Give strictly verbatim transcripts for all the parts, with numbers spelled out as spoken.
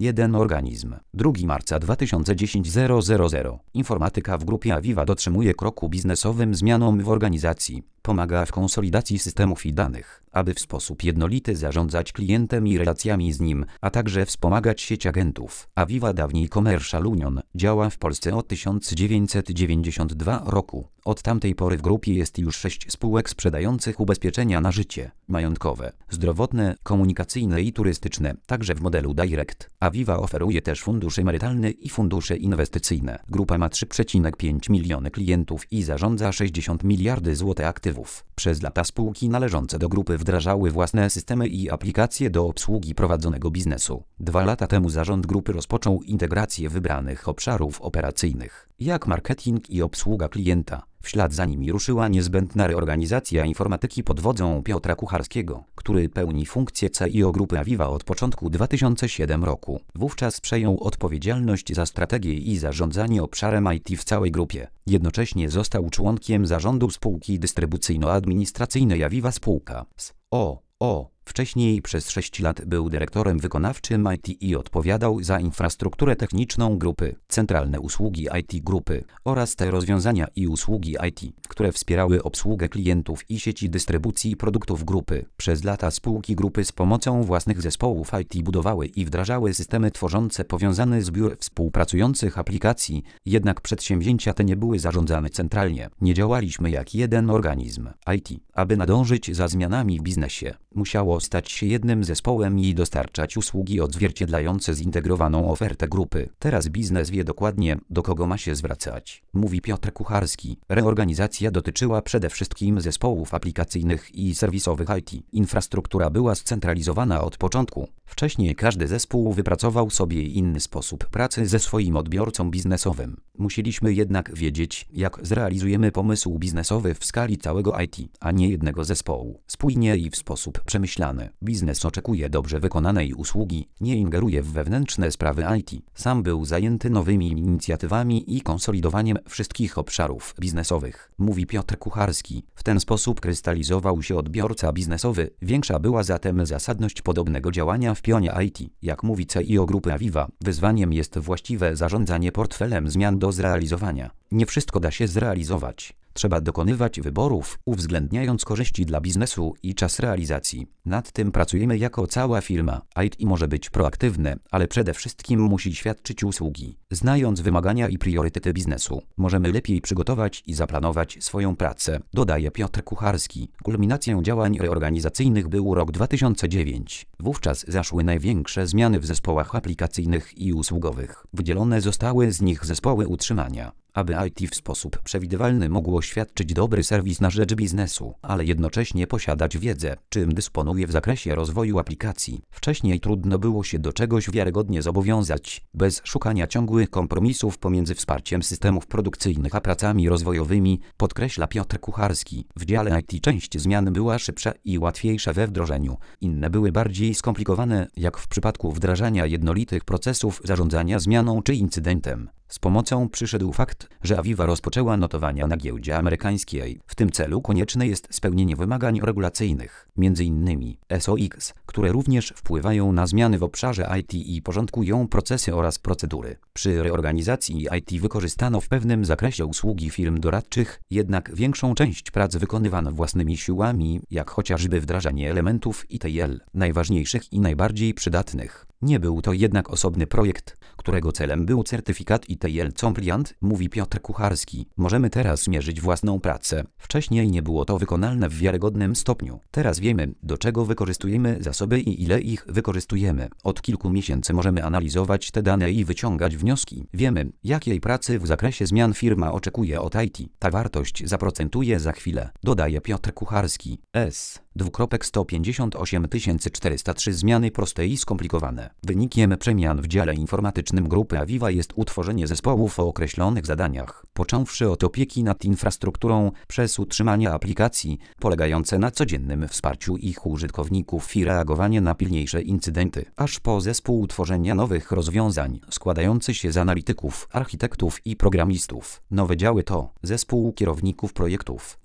jeden organizm. drugiego marca dwa tysiące dziesiątego. Informatyka w grupie Aviva dotrzymuje kroku biznesowym zmianom w organizacji. Pomaga w konsolidacji systemów i danych, aby w sposób jednolity zarządzać klientem i relacjami z nim, a także wspomagać sieć agentów. Aviva, dawniej Commercial Union, działa w Polsce od tysiąc dziewięćset dziewięćdziesiątego roku. Od tamtej pory w grupie jest już sześć spółek sprzedających ubezpieczenia na życie, majątkowe, zdrowotne, komunikacyjne i turystyczne, także w modelu Direct. Aviva oferuje też fundusz emerytalny i fundusze inwestycyjne. Grupa ma trzy przecinek pięć miliony klientów i zarządza sześćdziesiąt miliardów złotych aktywów. Przez lata spółki należące do grupy wdrażały własne systemy i aplikacje do obsługi prowadzonego biznesu. Dwa lata temu zarząd grupy rozpoczął integrację wybranych obszarów operacyjnych, jak marketing i obsługa klienta. W ślad za nimi ruszyła niezbędna reorganizacja informatyki pod wodzą Piotra Kucharskiego, który pełni funkcję C I O grupy Aviva od początku dwa tysiące siódmego roku. Wówczas przejął odpowiedzialność za strategię i zarządzanie obszarem I T w całej grupie. Jednocześnie został członkiem zarządu spółki dystrybucyjno-administracyjnej Aviva Spółka z o o Wcześniej przez sześć lat był dyrektorem wykonawczym I T i odpowiadał za infrastrukturę techniczną grupy, centralne usługi I T grupy oraz te rozwiązania i usługi I T, które wspierały obsługę klientów i sieci dystrybucji produktów grupy. Przez lata spółki grupy z pomocą własnych zespołów I T budowały i wdrażały systemy tworzące powiązany zbiór współpracujących aplikacji, jednak przedsięwzięcia te nie były zarządzane centralnie. Nie działaliśmy jak jeden organizm. I T, aby nadążyć za zmianami w biznesie, musiało stać się jednym zespołem i dostarczać usługi odzwierciedlające zintegrowaną ofertę grupy. Teraz biznes wie dokładnie, do kogo ma się zwracać, mówi Piotr Kucharski. Reorganizacja dotyczyła przede wszystkim zespołów aplikacyjnych i serwisowych I T. Infrastruktura była scentralizowana od początku. Wcześniej każdy zespół wypracował sobie inny sposób pracy ze swoim odbiorcą biznesowym. Musieliśmy jednak wiedzieć, jak zrealizujemy pomysł biznesowy w skali całego I T, a nie jednego zespołu. Spójnie i w sposób przemyślany. Biznes oczekuje dobrze wykonanej usługi, nie ingeruje w wewnętrzne sprawy I T. Sam był zajęty nowymi inicjatywami i konsolidowaniem wszystkich obszarów biznesowych, mówi Piotr Kucharski. W ten sposób krystalizował się odbiorca biznesowy. Większa była zatem zasadność podobnego działania w pionie I T. Jak mówi C I O grupy Aviva, wyzwaniem jest właściwe zarządzanie portfelem zmian do zrealizowania. Nie wszystko da się zrealizować. Trzeba dokonywać wyborów, uwzględniając korzyści dla biznesu i czas realizacji. Nad tym pracujemy jako cała firma. I T może być proaktywne, ale przede wszystkim musi świadczyć usługi. Znając wymagania i priorytety biznesu, możemy lepiej przygotować i zaplanować swoją pracę, dodaje Piotr Kucharski. Kulminacją działań reorganizacyjnych był rok dwa tysiące dziewiąty. Wówczas zaszły największe zmiany w zespołach aplikacyjnych i usługowych. Wydzielone zostały z nich zespoły utrzymania, aby I T w sposób przewidywalny mogło świadczyć dobry serwis na rzecz biznesu, ale jednocześnie posiadać wiedzę, czym dysponuje w zakresie rozwoju aplikacji. Wcześniej trudno było się do czegoś wiarygodnie zobowiązać, bez szukania ciągłych kompromisów pomiędzy wsparciem systemów produkcyjnych a pracami rozwojowymi, podkreśla Piotr Kucharski. W dziale I T część zmian była szybsza i łatwiejsza we wdrożeniu, inne były bardziej skomplikowane, jak w przypadku wdrażania jednolitych procesów zarządzania zmianą czy incydentem. Z pomocą przyszedł fakt, że Aviva rozpoczęła notowania na giełdzie amerykańskiej. W tym celu konieczne jest spełnienie wymagań regulacyjnych, między innymi S O X, które również wpływają na zmiany w obszarze I T i porządkują procesy oraz procedury. Przy reorganizacji I T wykorzystano w pewnym zakresie usługi firm doradczych, jednak większą część prac wykonywano własnymi siłami, jak chociażby wdrażanie elementów I T L, najważniejszych i najbardziej przydatnych. Nie był to jednak osobny projekt, którego celem był certyfikat I T L Compliant, mówi Piotr Kucharski. Możemy teraz mierzyć własną pracę. Wcześniej nie było to wykonalne w wiarygodnym stopniu. Teraz wiemy, do czego wykorzystujemy zasoby i ile ich wykorzystujemy. Od kilku miesięcy możemy analizować te dane i wyciągać wnioski. Wiemy, jakiej pracy w zakresie zmian firma oczekuje od I T. Ta wartość zaprocentuje za chwilę, dodaje Piotr Kucharski. S. dwukropek sto pięćdziesiąt osiem tysięcy czterysta trzy zmiany proste i skomplikowane. Wynikiem przemian w dziale informatycznym grupy Aviva jest utworzenie zespołów o określonych zadaniach, począwszy od opieki nad infrastrukturą, przez utrzymanie aplikacji, polegające na codziennym wsparciu ich użytkowników i reagowanie na pilniejsze incydenty, aż po zespół tworzenia nowych rozwiązań, składający się z analityków, architektów i programistów. Nowe działy to zespół kierowników projektów,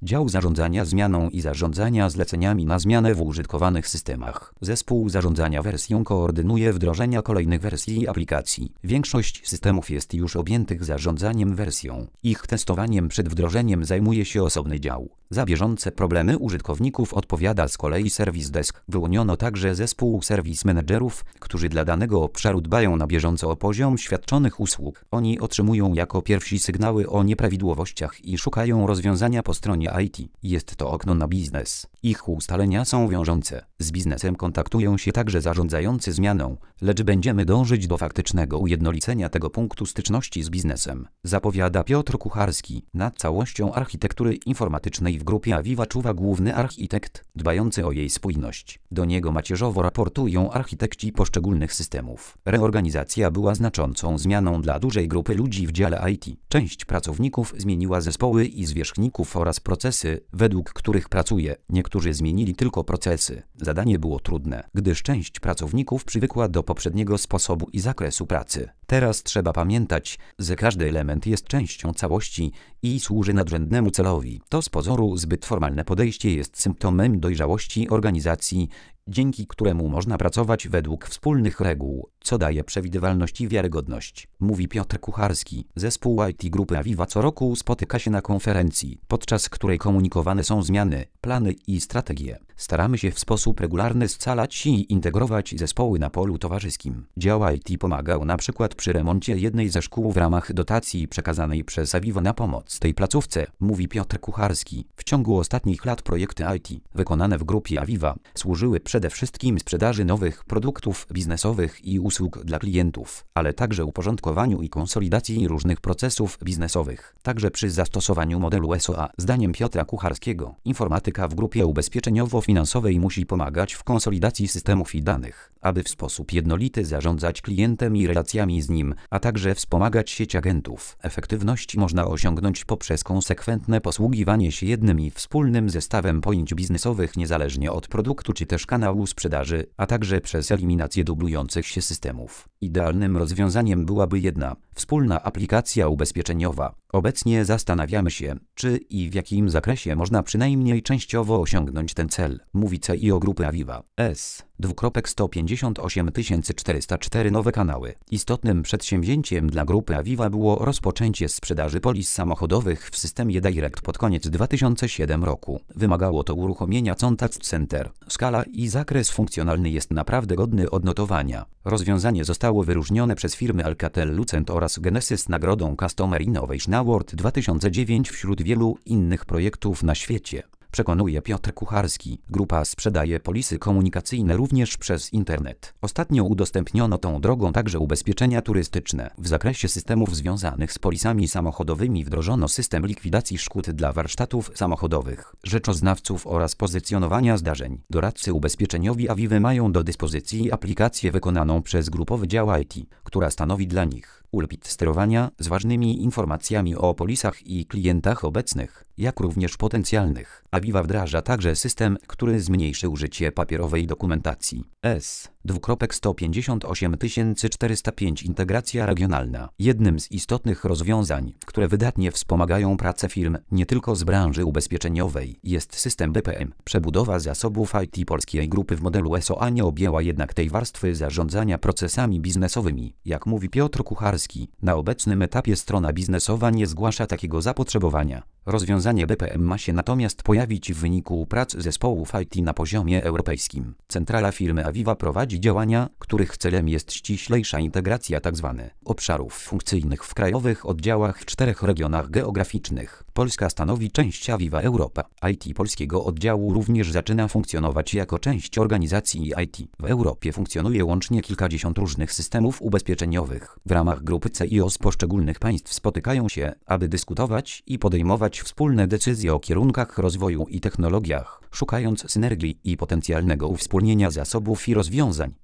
Dział zarządzania zmianą i zarządzania zleceniami na zmianę w użytkowanych systemach. Zespół zarządzania wersją koordynuje wdrożenia kolejnych wersji aplikacji. Większość systemów jest już objętych zarządzaniem wersją. Ich testowaniem przed wdrożeniem zajmuje się osobny dział. Za bieżące problemy użytkowników odpowiada z kolei Service Desk. Wyłoniono także zespół Service Managerów, którzy dla danego obszaru dbają na bieżąco o poziom świadczonych usług. Oni otrzymują jako pierwsi sygnały o nieprawidłowościach i szukają rozwiązania po stronie I T. Jest to okno na biznes. Ich ustalenia są wiążące. Z biznesem kontaktują się także zarządzający zmianą, lecz będziemy dążyć do faktycznego ujednolicenia tego punktu styczności z biznesem, zapowiada Piotr Kucharski. Nad całością architektury informatycznej w grupie Aviva czuwa główny architekt, dbający o jej spójność. Do niego macierzowo raportują architekci poszczególnych systemów. Reorganizacja była znaczącą zmianą dla dużej grupy ludzi w dziale I T. Część pracowników zmieniła zespoły i zwierzchników oraz procesy, według których pracuje. Niektórzy zmienili tylko procesy. Zadanie było trudne, gdyż część pracowników przywykła do poprzedniego sposobu i zakresu pracy. Teraz trzeba pamiętać, że każdy element jest częścią całości i służy nadrzędnemu celowi. To z pozoru zbyt formalne podejście jest symptomem dojrzałości organizacji, dzięki któremu można pracować według wspólnych reguł, co daje przewidywalność i wiarygodność, mówi Piotr Kucharski. Zespół I T grupy Aviva co roku spotyka się na konferencji, podczas której komunikowane są zmiany, plany i strategie. Staramy się w sposób regularny scalać i integrować zespoły na polu towarzyskim. Dział I T pomagał na przykład przy remoncie jednej ze szkół w ramach dotacji przekazanej przez Aviva na pomoc tej placówce, mówi Piotr Kucharski. W ciągu ostatnich lat projekty I T wykonane w grupie Aviva służyły przede wszystkim sprzedaży nowych produktów biznesowych i usług dla klientów, ale także uporządkowaniu i konsolidacji różnych procesów biznesowych, także przy zastosowaniu modelu S O A. Zdaniem Piotra Kucharskiego, informatyka w grupie ubezpieczeniowo-finansowej musi pomagać w konsolidacji systemów i danych, aby w sposób jednolity zarządzać klientem i relacjami z nim, a także wspomagać sieć agentów. Efektywność można osiągnąć poprzez konsekwentne posługiwanie się jednym i wspólnym zestawem pojęć biznesowych niezależnie od produktu czy też kanału sprzedaży, a także przez eliminację dublujących się systemów. Idealnym rozwiązaniem byłaby jedna, wspólna aplikacja ubezpieczeniowa. Obecnie zastanawiamy się, czy i w jakim zakresie można przynajmniej częściowo osiągnąć ten cel, mówi C I O grupy Aviva. S. sto pięćdziesiąt osiem tysięcy czterysta cztery nowe kanały. Istotnym przedsięwzięciem dla grupy Aviva było rozpoczęcie sprzedaży polis samochodowych w systemie Direct pod koniec dwa tysiące siódmego roku. Wymagało to uruchomienia Contact Center. Skala i zakres funkcjonalny jest naprawdę godny odnotowania. Rozwiązanie zostało wyróżnione przez firmy Alcatel-Lucent oraz Genesis nagrodą Customer Innovation Award dwa tysiące dziewiąty wśród wielu innych projektów na świecie. Przekonuje Piotr Kucharski. Grupa sprzedaje polisy komunikacyjne również przez internet. Ostatnio udostępniono tą drogą także ubezpieczenia turystyczne. W zakresie systemów związanych z polisami samochodowymi wdrożono system likwidacji szkód dla warsztatów samochodowych, rzeczoznawców oraz pozycjonowania zdarzeń. Doradcy ubezpieczeniowi Aviva mają do dyspozycji aplikację wykonaną przez grupowy dział I T, która stanowi dla nich pulpit sterowania z ważnymi informacjami o polisach i klientach obecnych, jak również potencjalnych. Aviva wdraża także system, który zmniejszy użycie papierowej dokumentacji. S. sto pięćdziesiąt osiem tysięcy czterysta pięć Integracja regionalna. Jednym z istotnych rozwiązań, które wydatnie wspomagają pracę firm nie tylko z branży ubezpieczeniowej, jest system B P M. Przebudowa zasobów I T polskiej grupy w modelu S O A nie objęła jednak tej warstwy zarządzania procesami biznesowymi. Jak mówi Piotr Kucharski, na obecnym etapie strona biznesowa nie zgłasza takiego zapotrzebowania. Rozwiązanie B P M ma się natomiast pojawić w wyniku prac zespołów I T na poziomie europejskim. Centrala firmy Aviva prowadzi działania, których celem jest ściślejsza integracja tzw. obszarów funkcyjnych w krajowych oddziałach w czterech regionach geograficznych. Polska stanowi część Aviva Europa. I T polskiego oddziału również zaczyna funkcjonować jako część organizacji I T. W Europie funkcjonuje łącznie kilkadziesiąt różnych systemów ubezpieczeniowych. W ramach grupy C I O z poszczególnych państw spotykają się, aby dyskutować i podejmować wspólne decyzje o kierunkach rozwoju i technologiach, szukając synergii i potencjalnego uwspólnienia zasobów i rozwiązań.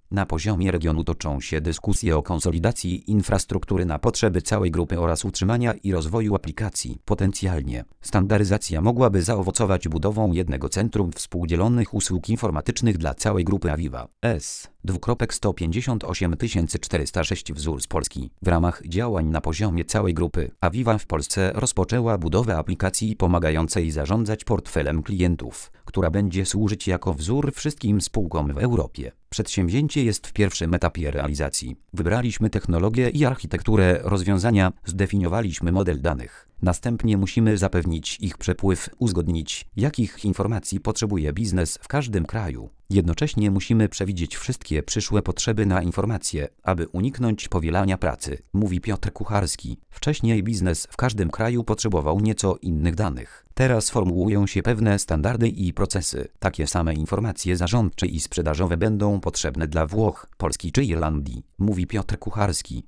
Na poziomie regionu toczą się dyskusje o konsolidacji infrastruktury na potrzeby całej grupy oraz utrzymania i rozwoju aplikacji. Potencjalnie standaryzacja mogłaby zaowocować budową jednego centrum współdzielonych usług informatycznych dla całej grupy Aviva. S. sto pięćdziesiąt osiem tysięcy czterysta sześć wzór z Polski. W ramach działań na poziomie całej grupy Aviva w Polsce rozpoczęła budowę aplikacji pomagającej zarządzać portfelem klientów, która będzie służyć jako wzór wszystkim spółkom w Europie. Przedsięwzięcie jest w pierwszym etapie realizacji. Wybraliśmy technologię i architekturę rozwiązania, zdefiniowaliśmy model danych. Następnie musimy zapewnić ich przepływ, uzgodnić, jakich informacji potrzebuje biznes w każdym kraju. Jednocześnie musimy przewidzieć wszystkie przyszłe potrzeby na informacje, aby uniknąć powielania pracy, mówi Piotr Kucharski. Wcześniej biznes w każdym kraju potrzebował nieco innych danych. Teraz formułują się pewne standardy i procesy. Takie same informacje zarządcze i sprzedażowe będą potrzebne dla Włoch, Polski czy Irlandii, mówi Piotr Kucharski.